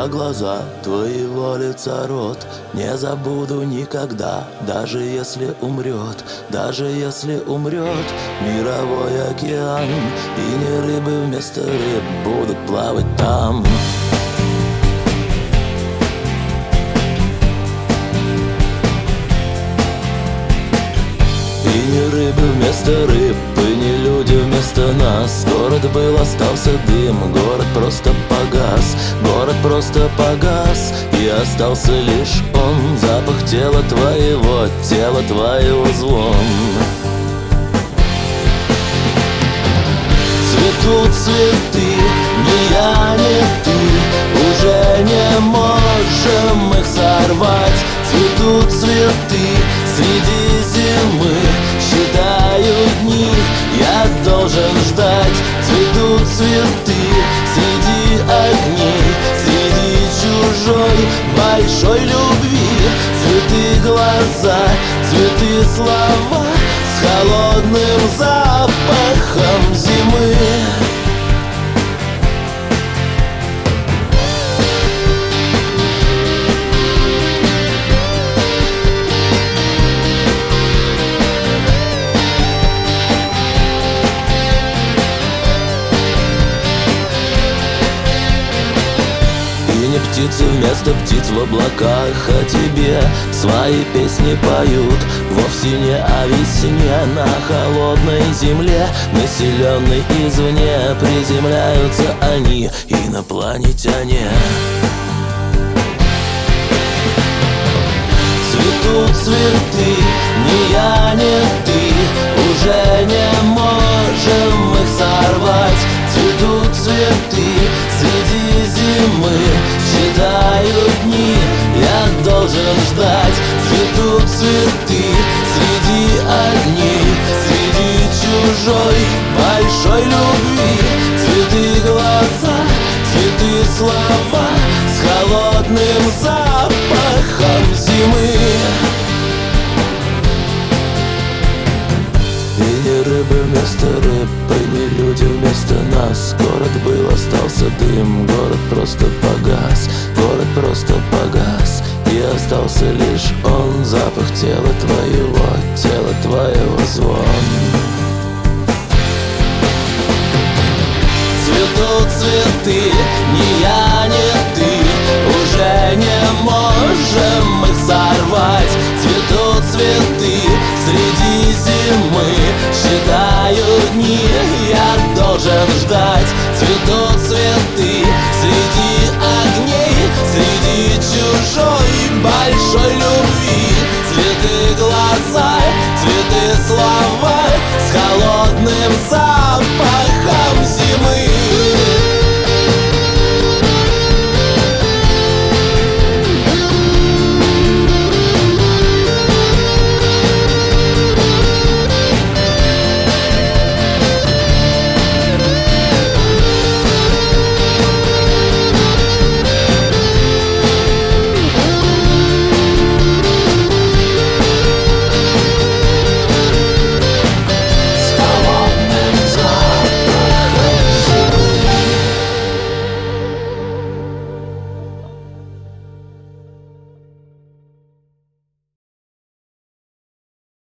на глаза твоего лица рот не забуду никогда, даже если умрет, даже если умрет мировой океан, и не рыбы вместо рыб будут плавать там. И не рыбы вместо рыб, и не люди вместо нас. Город был, остался дым, город просто погас, город просто погас, и остался лишь он, запах тела твоего звон. Цветут цветы, ни я, ни ты, уже не можем их сорвать. Цветут цветы среди зимы, считаю дни, я должен ждать. Цветут цветы среди огней, среди чужой большой любви. Цветы глаза, цветы слова с холодным запахом зимы. Птицы вместо птиц в облаках о тебе свои песни поют. Вовсе не о весне на холодной земле, населенной извне, приземляются они, инопланетяне. Цветут цветы, ни я, ни ты, уже не можем их сорвать. Цветут цветы среди зимы, считаю дни, я должен ждать. Цветут цветы среди огней, среди чужой большой любви. Цветы глаза, цветы слова с холодным запахом зимы. И не рыбы вместо рыб, и не люди вместо нас. Город был, остался дым, город просто погас, город просто погас, и остался лишь он, запах тела твоего звон. Цветут цветы, ни я, ни ты, уже не можем их сорвать. Цветут цветы среди зимы, считаю дни, я должен ждать. Цветут цветы среди огней, среди чужой большой любви.